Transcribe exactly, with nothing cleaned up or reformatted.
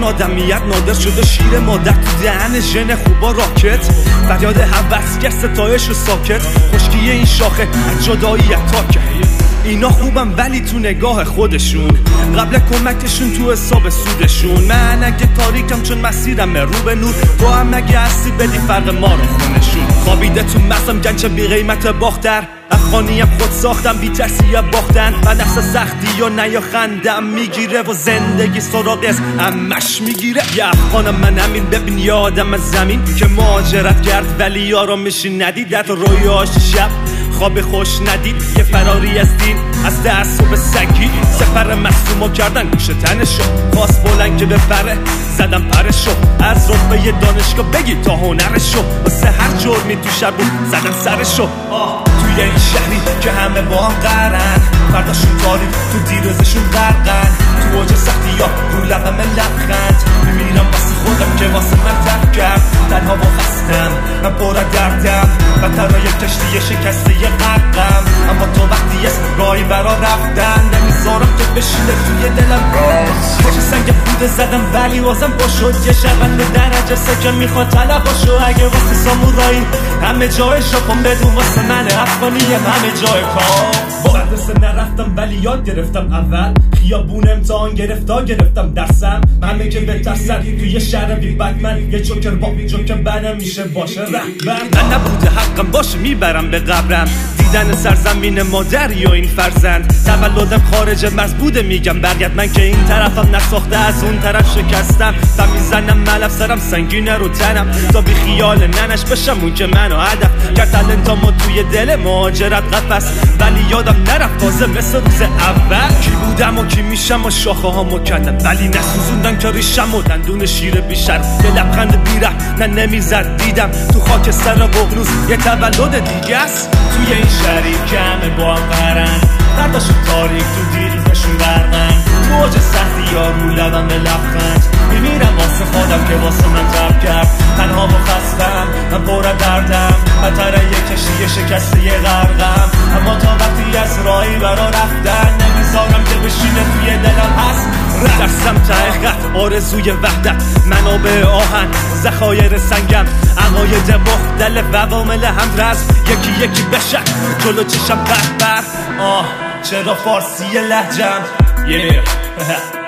آدمیت نادر شده شیر مادر تو دهن ژن خوبا راکت فریاد هوسگر ستایش و ساکت خشکی این شاخه از جداییت تاکه اینا خوبم ولی تو نگاه خودشون قبل کمکشون تو حساب سودشون من اگه تاریکم چون مسیرم رو به نور تو هم اگه هستی بدی فرق ما رو خونشون خوابیده تو مغزم گنچه بی قیمت باختر افغانیم خود ساختم بی ترسی باختن من دست سختی یا نه یا خندم میگیره و زندگی سراغی از همش میگیره یه افغانم من همین ببین یه آدم از زمین که مهاجرت کرد ولی یارو میشین ندید در رویاش شب خواب خوش ندید یه فراری از دین از تعصب سگی سفر مصدومو کردن گوش تنشو خواست بلند که بپره زدم پرشو از رتبه دانشگاه بگی تا هنرشو واسه هر جرمی تو شب بود زدن سرشو توی این شهری که همه با هم قرن فرداشون تاریک تو دیروزشون غرقن تو اوج سختی یا رو لبم لبخند میمیرم واسه خودم که واسه من ترک کرد تنها و خستم من پر دردم و ترای کشتی شکسته یه غرقم اما تو وقتی از راهی برا رفتن نمیذارم که بشینه توی دلم پشت سنگ بوده زدم ولی واسم با شد یه شبنده درجه سکه میخواد طلب باشو اگه واسه سامورایی همه جای شاپم بدون واسه من افغانیم همه جای کام مدرسه نرفتم ولی یاد گرفتم اول خیابون امتحان گرفتا گرفتم درسم همه که بترسن توی شهر بی بدمن یه جوکر با جوکر بنم میشه باشه رهبر من نبوده حقم باشه میبرم به قبرم دیدن سرزمین مادر یا این فرزند تولدم خارج مرز بوده میگم برگرد من که این طرفم نساخته از اون طرف شکستم و میزنم ملف سرم سنگینه رو تنم تا بی خیال ننش بشم اون که منو هدف کرد تلنتامو توی دل مهاجرت قفس ولی یادم نرفت تازه مثل روز اول کی بودم و کی میشم و شاخه ها مکندم ولی نسوزوندن که ریشم و دندون شیر بیشتر یه لبخند بیره نه نمیزد دیدم تو خاک سر ققنوس یه تولد دیگه است توی این شهری که همه با هم قرن برداشون تاریک تو دیروزشون غرقن تو اوج سختی یا رو لبم لبخند میمیرم واسه خودم که واسه من ترک کرد تنها و خستم من پر دردم خطر یه کشتی شکسته یه غرقم اما تا وقتی از راهی برا رفتن نمیذارم که بشینه توی دلم هست ترسم ته خط آرزوی وحدت منابع آهن ذخایر سنگم عقاید مختلف عوامل هم رزم یکی یکی بشن جلو چشم بر بر آه چرا فارسی لهجم yeah.